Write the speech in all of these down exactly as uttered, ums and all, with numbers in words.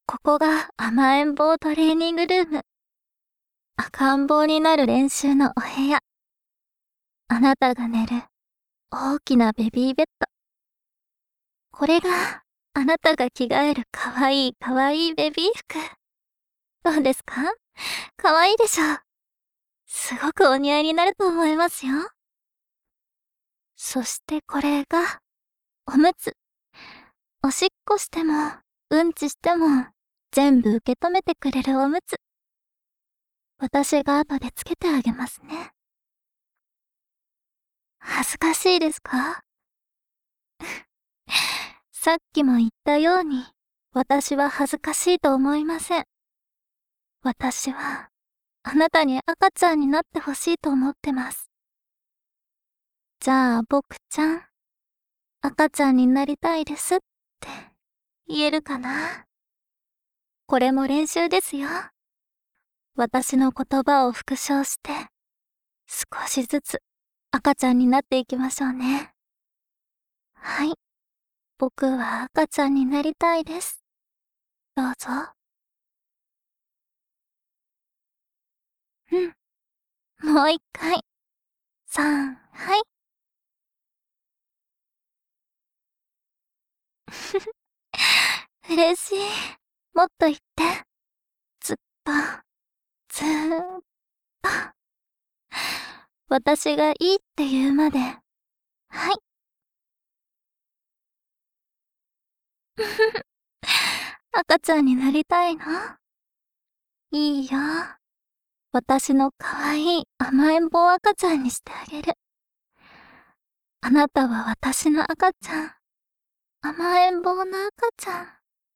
ここが甘えん坊トレーニングルーム。赤ん坊になる練習のお部屋。あなたが寝る大きなベビーベッド。これがあなたが着替えるかわいいかわいいベビー服。どうですか？かわいいでしょう。すごくお似合いになると思いますよ。そしてこれがおむつ。おしっこしてもうんちしても全部受け止めてくれるおむつ。私が後でつけてあげますね。恥ずかしいですか？さっきも言ったように、私は恥ずかしいと思いません。私は、あなたに赤ちゃんになってほしいと思ってます。じゃあ僕ちゃん、赤ちゃんになりたいですって言えるかな？これも練習ですよ。私の言葉を復唱して、少しずつ赤ちゃんになっていきましょうね。はい。僕は赤ちゃんになりたいです。どうぞ。うん。もう一回。さん、はい。嬉しい。もっと言って。ずっと、ずーっと。私がいいって言うまで。はい。赤ちゃんになりたいの？いいよ。私のかわいい甘えん坊赤ちゃんにしてあげる。あなたは私の赤ちゃん。甘えん坊の赤ちゃん。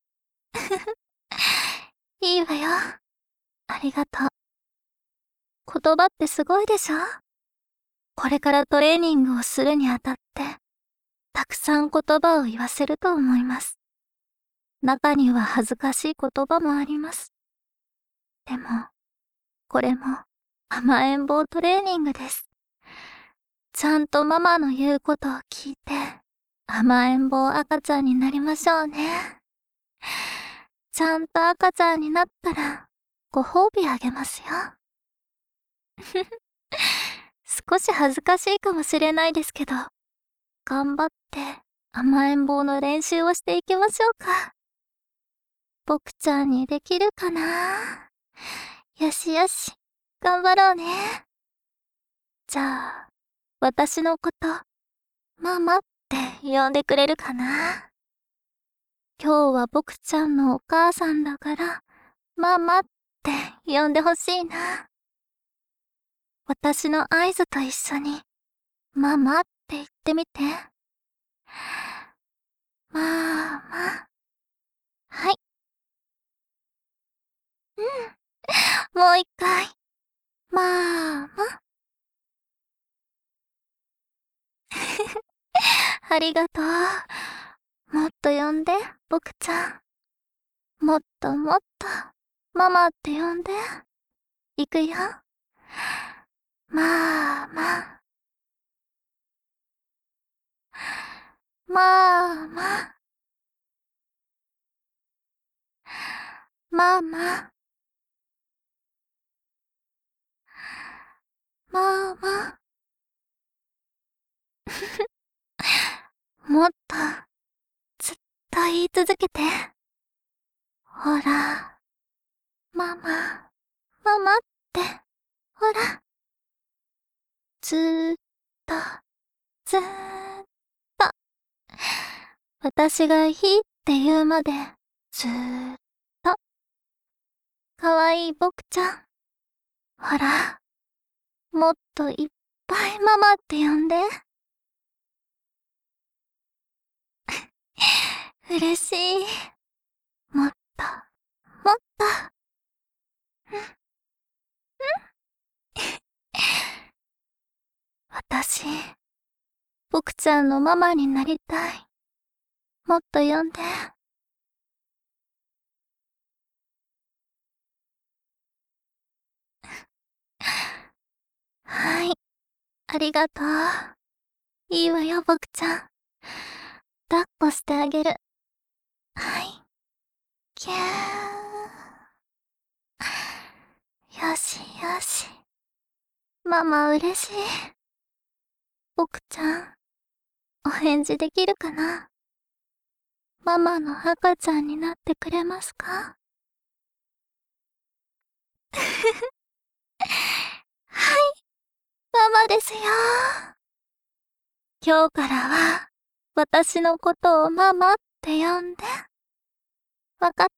いいわよ。ありがとう。言葉ってすごいでしょ？これからトレーニングをするにあたって、たくさん言葉を言わせると思います。中には恥ずかしい言葉もあります。でも、これも甘えん坊トレーニングです。ちゃんとママの言うことを聞いて、甘えん坊赤ちゃんになりましょうね。ちゃんと赤ちゃんになったら、ご褒美あげますよ。少し恥ずかしいかもしれないですけど、頑張って甘えん坊の練習をしていきましょうか。僕ちゃんにできるかな？よしよし、頑張ろうね。じゃあ、私のこと、ママって呼んでくれるかな？今日は僕ちゃんのお母さんだから、ママって呼んでほしいな。私の合図と一緒に、ママって言ってみて。まあま。はい。うん。もう一回。まあま。ありがとう。もっと呼んで、僕ちゃん。もっともっと、ママって呼んで。いくよ。まあま。まあま。ママ。ママ。もっと、ずっと言い続けて。ほら、ママ、ママって、ほら。ずーっと、ずーっと。私がいいって言うまで、ずーっと。かわいい僕ちゃん。ほら、もっといっぱいママって呼んで。嬉しい。もっと、もっと。うん、うん。私、僕ちゃんのママになりたい。もっと呼んで。はい、ありがとう。いいわよ、僕ちゃん。抱っこしてあげる。はい。キュー。 ママ嬉しい。僕ちゃん、お返事できるかな？ママの赤ちゃんになってくれますか？はい、ママですよ。今日からは、私のことをママって呼んで。わかった？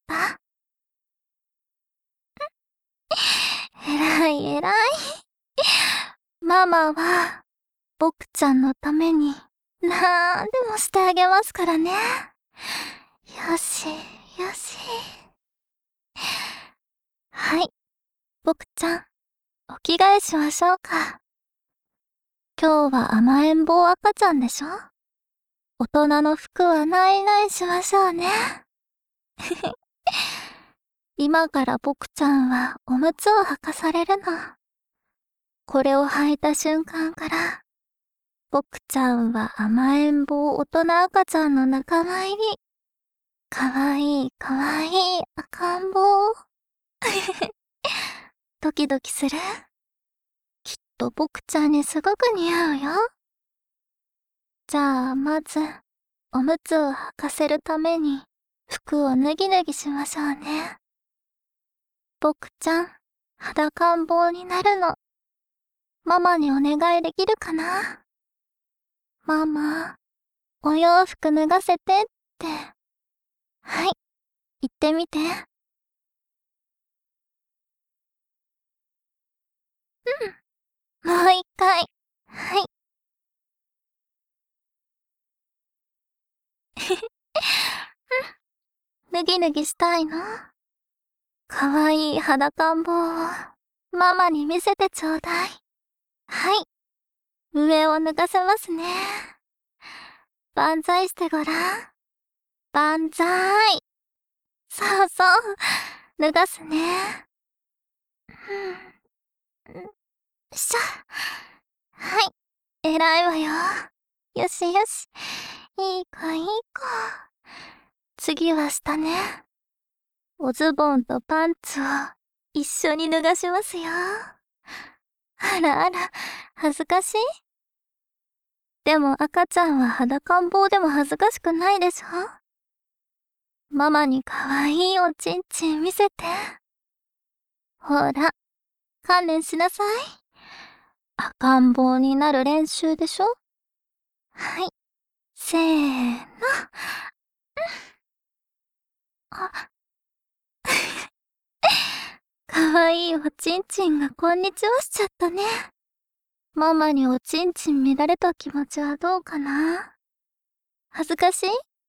えらいえらい。ママは、僕ちゃんのために、なんでもしてあげますからね。よし、よし。はい、僕ちゃん、お着替えしましょうか。今日は甘えん坊赤ちゃんでしょ？大人の服はないないしましょうね。今から僕ちゃんはおむつを履かされるの。これを履いた瞬間から、僕ちゃんは甘えん坊大人赤ちゃんの仲間入り。かわいいかわいい赤ん坊。ドキドキする？きっと僕ちゃんにすごく似合うよ。じゃあまず、おむつを履かせるために、服を脱ぎ脱ぎしましょうね。僕ちゃん、裸ん坊になるの。ママにお願いできるかな？ママ、お洋服脱がせてって。はい、言ってみて。うん、もう一回。はい。脱ぎ脱ぎしたいの？かわいい裸ん坊を、ママに見せてちょうだい。はい、上を脱がせますね。万歳してごらん。万歳。そうそう、脱がすね。うん、よっしゃ。はい、偉いわよ。よしよし。いい子いい子。次は下ね。おズボンとパンツを一緒に脱がしますよ。あらあら、恥ずかしい？でも赤ちゃんは裸ん坊でも恥ずかしくないでしょ？ママにかわいいおちんちん見せて。ほら、観念しなさい。赤ん坊になる練習でしょ？はい。せーの。あ、かわいいおちんちんがこんにちはしちゃったね。ママにおちんちん見られた気持ちはどうかな？恥ずかしい？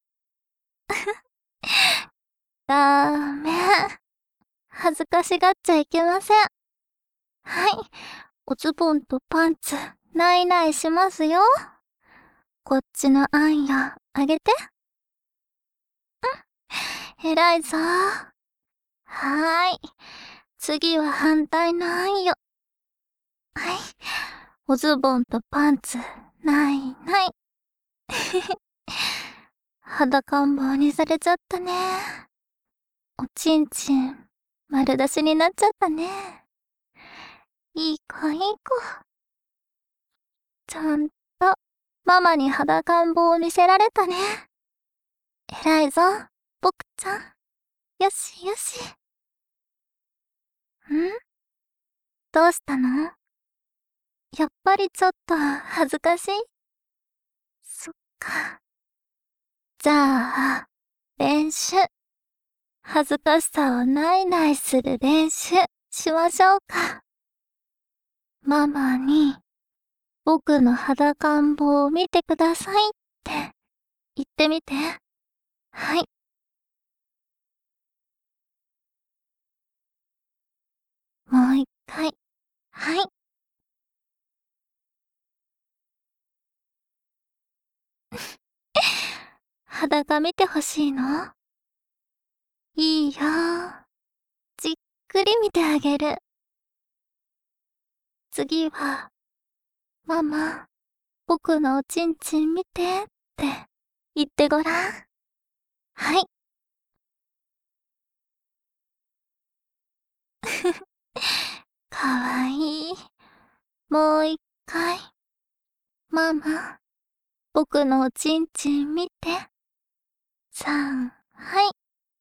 ダメ。恥ずかしがっちゃいけません。はい。おズボンとパンツ、ないないしますよ。こっちのあんや、あげて。うん。偉いぞ。はーい。次は反対のあんよ。はい。おズボンとパンツ、ないない。裸ん坊にされちゃったね。おちんちん、丸出しになっちゃったね。いい子いい子。ちゃんと、ママに裸ん坊を見せられたね。偉いぞ、僕ちゃん。よしよし。ん？どうしたの？やっぱりちょっと恥ずかしい？そっか。じゃあ、練習。恥ずかしさをないないする練習しましょうか。ママに、僕の裸ん坊を見てくださいって言ってみて。はい。もう一回。はい。裸見てほしいの？いいよ。じっくり見てあげる。次は、ママ、僕のおちんちん見てって言ってごらん。はい。かわいい。 もう一回。ママ、僕のおちんちん見て。さん、はい。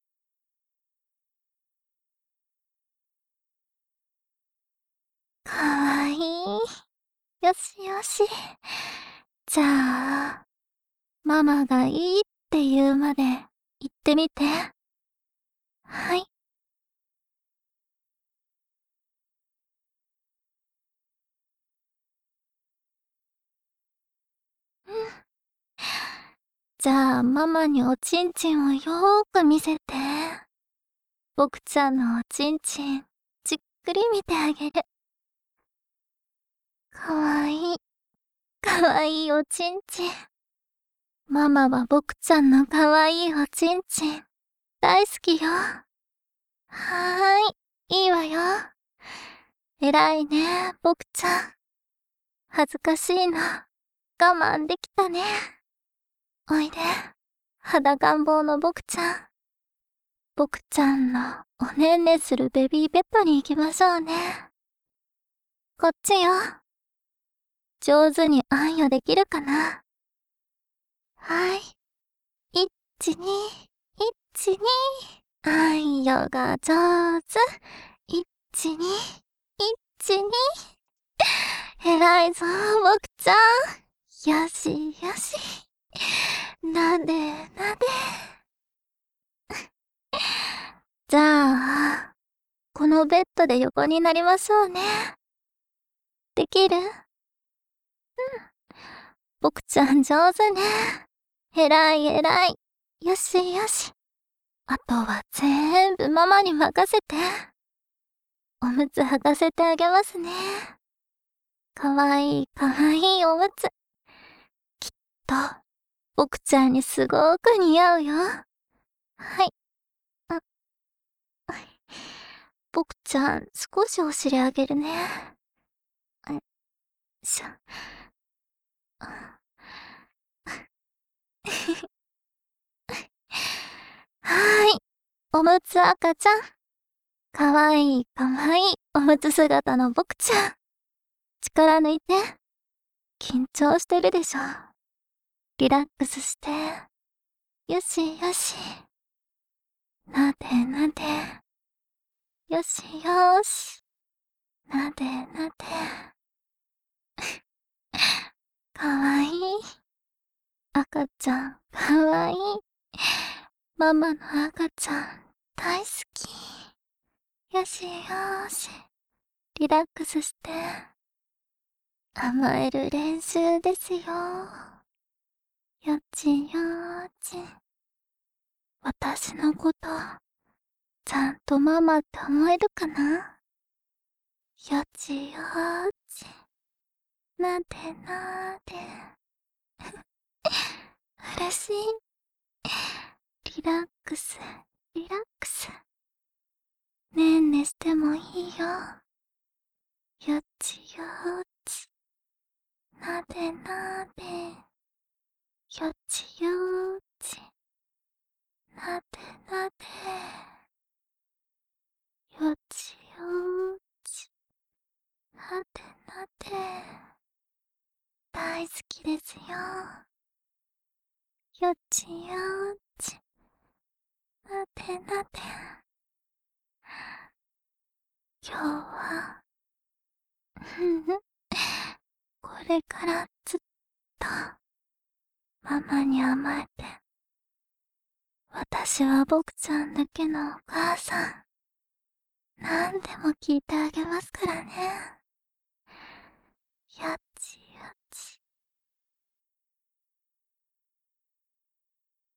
かわいい。よしよし。じゃあ、ママがいいって言うまで言ってみて。はい。うん。じゃあ、ママにおちんちんをよーく見せて。僕ちゃんのおちんちん、じっくり見てあげる。かわいい。かわいいおちんちん。ママは僕ちゃんのかわいいおちんちん、大好きよ。はーい、いいわよ。偉いね、僕ちゃん。恥ずかしいの。我慢できたね。おいで。肌願望の僕ちゃん。僕ちゃんのおねんねするベビーベッドに行きましょうね。こっちよ。上手にあんよできるかな。はい。いち、に、いち、に。あんよが上手。いち、に、いち、に。偉いぞ、僕ちゃん。よしよし。なでなで。じゃあ、このベッドで横になりましょうね。できる？うん。僕ちゃん上手ね。偉い偉い。よしよし。あとは全部ママに任せて。おむつ履かせてあげますね。かわいいかわいいおむつ。きっと、僕ちゃんにすごく似合うよ。はい。あ、僕ちゃん、少しお尻あげるね。よいしょ。はーい。おむつ赤ちゃん。かわいいかわいいおむつ姿の僕ちゃん。力抜いて。緊張してるでしょ。リラックスして。よしよし。なでなで。よしよし。なでなで。かわいい。赤ちゃん、かわいい。ママの赤ちゃん、大好き。よしよし。リラックスして。甘える練習ですよ。よちよち。私のこと、ちゃんとママって思えるかな？よちよち。なでなで。嬉しい。リラックス、リラックス。ねんねしてもいいよ。よちよち。なでなで。よちよち。なでなで。よちよち。なでなで。大好きですよ。よちよち。なでなで。今日は、ふんふん。これからずっと、ママに甘えて。私は僕ちゃんだけのお母さん。何でも聞いてあげますからね。よちよち。